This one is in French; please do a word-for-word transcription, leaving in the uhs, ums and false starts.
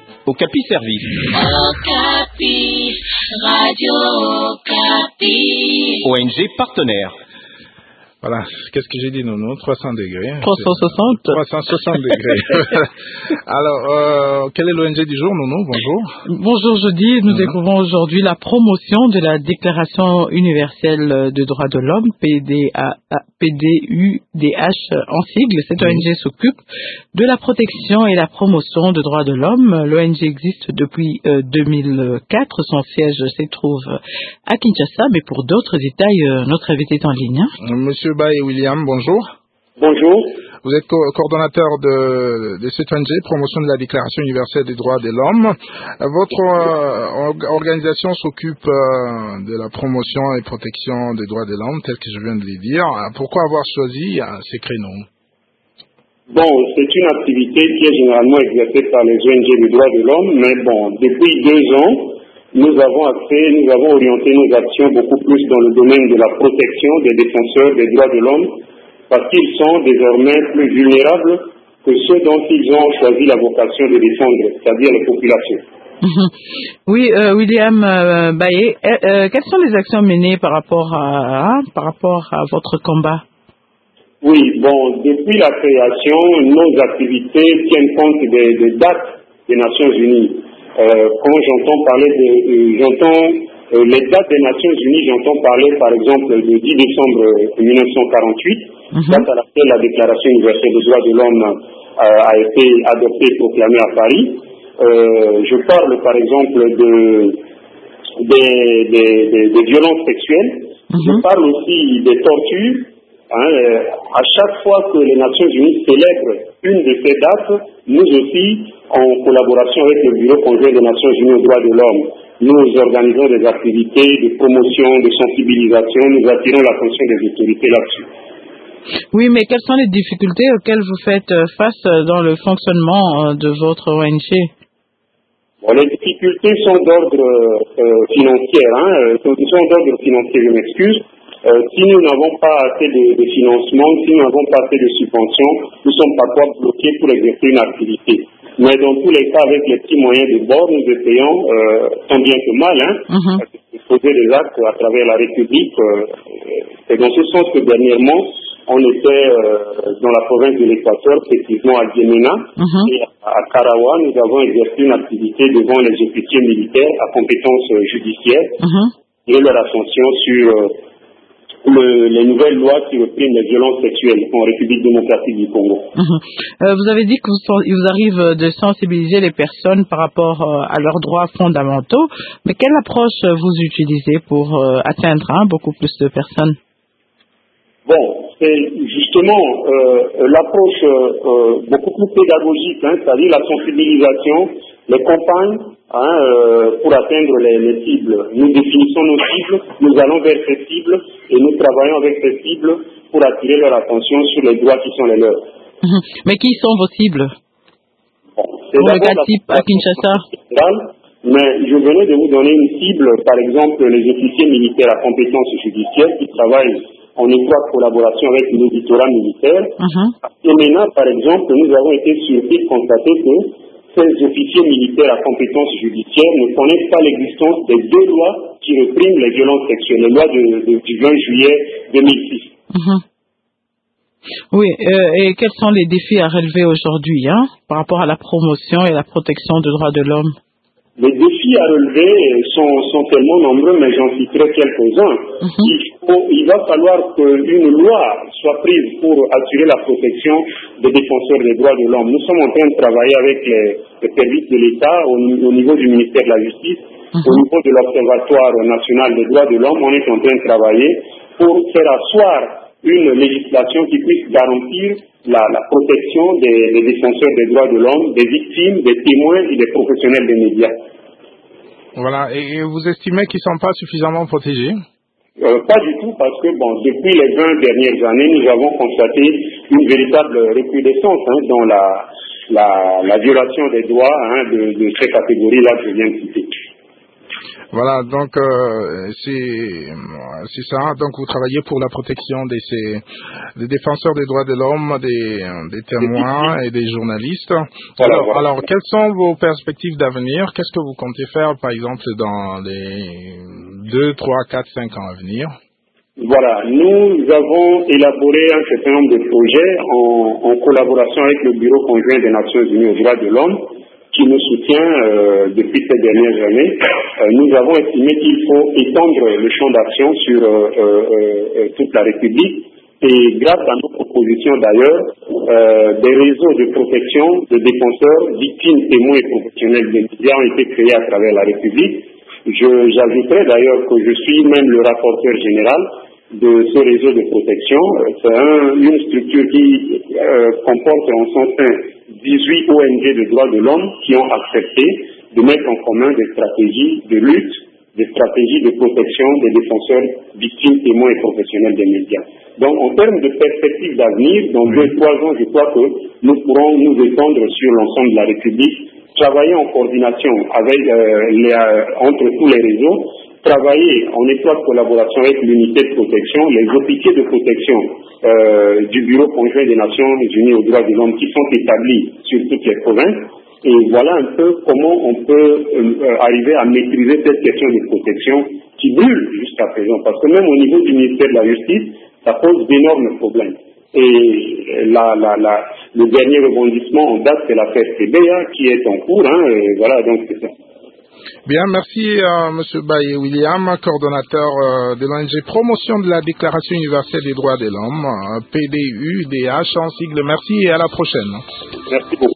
Okapi Service. Okapi, Radio Okapi. O N G partenaire. Voilà, qu'est-ce que j'ai dit, Nono? trois cents degrés. trois cent soixante. trois cent soixante degrés. Alors, euh, quel est l'O N G du jour, Nono? Bonjour. Bonjour, jeudi. Nous Mm-hmm. découvrons aujourd'hui la promotion de la Déclaration universelle des droits de l'homme, P D U D H en sigle. Cette mm-hmm. O N G s'occupe de la protection et la promotion des droits de l'homme. L'O N G existe depuis euh, deux mille quatre. Son siège se trouve à Kinshasa, mais pour d'autres détails, euh, notre invité est en ligne. Monsieur Baye William, bonjour. Bonjour. Vous êtes co- coordonnateur de, de cette O N G, promotion de la Déclaration universelle des droits de l'homme. Votre euh, org- organisation s'occupe euh, de la promotion et protection des droits de l'homme, tel que je viens de le dire. Pourquoi avoir choisi euh, ces créneaux? Bon, c'est une activité qui est généralement exercée par les O N G des droits de l'homme, mais bon, depuis deux ans, nous avons accès, nous avons orienté nos actions beaucoup plus dans le domaine de la protection des défenseurs des droits de l'homme, parce qu'ils sont désormais plus vulnérables que ceux dont ils ont choisi la vocation de défendre, c'est-à-dire les populations. Oui, euh, William euh, Baye, euh, euh, quelles sont les actions menées par rapport à, hein, par rapport à votre combat? Oui, bon, depuis la création, nos activités tiennent compte des, des dates des Nations Unies. Euh, quand j'entends parler de, euh, j'entends euh, les dates des Nations Unies, j'entends parler par exemple du dix décembre mille neuf cent quarante-huit, mm-hmm. date à laquelle la Déclaration universelle des droits de l'homme euh, a été adoptée et proclamée à Paris. Euh, je parle par exemple de, des, des, des, des violences sexuelles, mm-hmm. je parle aussi des tortures. Hein, euh, à chaque fois que les Nations Unies célèbrent une de ces dates, nous aussi, en collaboration avec le Bureau conjoint des Nations Unies aux droits de l'homme, nous organisons des activités de promotion, de sensibilisation, nous attirons l'attention des autorités là-dessus. Oui, mais quelles sont les difficultés auxquelles vous faites face dans le fonctionnement de votre O N G? Bon, les difficultés sont d'ordre euh, financier, hein, sont d'ordre financier, je m'excuse. Euh, si nous n'avons pas assez de, de financement, si nous n'avons pas assez de subventions, nous sommes parfois bloqués pour exercer une activité. Mais dans tous les cas, avec les petits moyens de bord, nous essayons, euh, tant bien que mal, hein, mm-hmm. de poser des actes à travers la République. Euh, c'est dans ce sens que dernièrement, on était euh, dans la province de l'Équateur, précisément à Djéména, mm-hmm. et à, à Karawa, nous avons exercé une activité devant les officiers militaires à compétence euh, judiciaire, mm-hmm. et leur attention sur euh, Le, les nouvelles lois qui repriment les violences sexuelles en République démocratique du Congo. Mmh. Euh, vous avez dit que vous, il vous arrive de sensibiliser les personnes par rapport euh, à leurs droits fondamentaux, mais quelle approche vous utilisez pour euh, atteindre hein, beaucoup plus de personnes? Bon, c'est justement euh, l'approche euh, beaucoup plus pédagogique, hein, c'est-à-dire la sensibilisation, les campagnes, hein, euh, pour atteindre les, les cibles. Nous définissons nos cibles, nous allons vers ces cibles et nous travaillons avec ces cibles pour attirer leur attention sur les droits qui sont les leurs. Mmh. Mais qui sont vos cibles? Bon, c'est pour le cas type à Kinshasa. Mais je venais de vous donner une cible, par exemple les officiers militaires à compétence judiciaire qui travaillent en étroite collaboration avec l'auditorat militaire. Uh-huh. Et maintenant, par exemple, nous avons été surpris de constater que ces officiers militaires à compétence judiciaire ne connaissent pas l'existence des deux lois qui répriment les violences sexuelles, les lois de, de, du vingt juillet deux mille six. Uh-huh. Oui, euh, et quels sont les défis à relever aujourd'hui hein, par rapport à la promotion et la protection des droits de l'homme? Les défis à relever sont, sont tellement nombreux, mais j'en citerai quelques-uns. Mm-hmm. Il, faut, il va falloir qu'une loi soit prise pour assurer la protection des défenseurs des droits de l'homme. Nous sommes en train de travailler avec les, les services de l'État au, au niveau du ministère de la Justice, mm-hmm. au niveau de l'Observatoire national des droits de l'homme. On est en train de travailler pour faire asseoir une législation qui puisse garantir la, la protection des, des défenseurs des droits de l'homme, des victimes, des témoins et des professionnels des médias. Voilà, et, et vous estimez qu'ils ne sont pas suffisamment protégés? euh, Pas du tout, parce que bon, depuis les vingt dernières années, nous avons constaté une véritable recrudescence hein, dans la, la, la violation des droits hein, de, de ces catégories-là que je viens de citer. Voilà, donc euh, c'est c'est ça. Donc vous travaillez pour la protection des, ces, des défenseurs des droits de l'homme, des, des témoins et des journalistes. Voilà, alors, voilà. alors, quelles sont vos perspectives d'avenir? Qu'est-ce que vous comptez faire, par exemple, dans les deux, trois, quatre, cinq ans à venir? Voilà, nous avons élaboré un certain nombre de projets en, en collaboration avec le Bureau conjoint des Nations Unies aux droits de l'homme, qui nous soutient euh, depuis ces dernières années. Euh, nous avons estimé qu'il faut étendre le champ d'action sur euh, euh, toute la République et grâce à nos propositions d'ailleurs, euh, des réseaux de protection de défenseurs, victimes, témoins et professionnels des médias ont été créés à travers la République. Je, j'ajouterais d'ailleurs que je suis même le rapporteur général de ce réseau de protection. C'est un, une structure qui euh, comporte en son sein dix-huit O N G de droits de l'homme qui ont accepté de mettre en commun des stratégies de lutte, des stratégies de protection des défenseurs, victimes, témoins et professionnels des médias. Donc, en termes de perspectives d'avenir, dans deux, trois ans, je crois que nous pourrons nous étendre sur l'ensemble de la République, travailler en coordination avec euh, les, euh, entre tous les réseaux, travailler en étroite collaboration avec l'unité de protection, les officiers de protection euh, du Bureau conjoint des Nations Unies aux droits de l'homme qui sont établis sur toutes les provinces. Et voilà un peu comment on peut euh, arriver à maîtriser cette question de protection qui brûle jusqu'à présent. Parce que même au niveau du ministère de la Justice, ça pose d'énormes problèmes. Et la, la, la, le dernier rebondissement en date, c'est l'affaire C B A qui est en cours. Hein, et voilà, donc c'est ça. Bien, merci à M. Baye William, coordonnateur euh, de l'O N G Promotion de la Déclaration universelle des droits de l'homme, euh, P D U D H en sigle. Merci et à la prochaine. Merci beaucoup.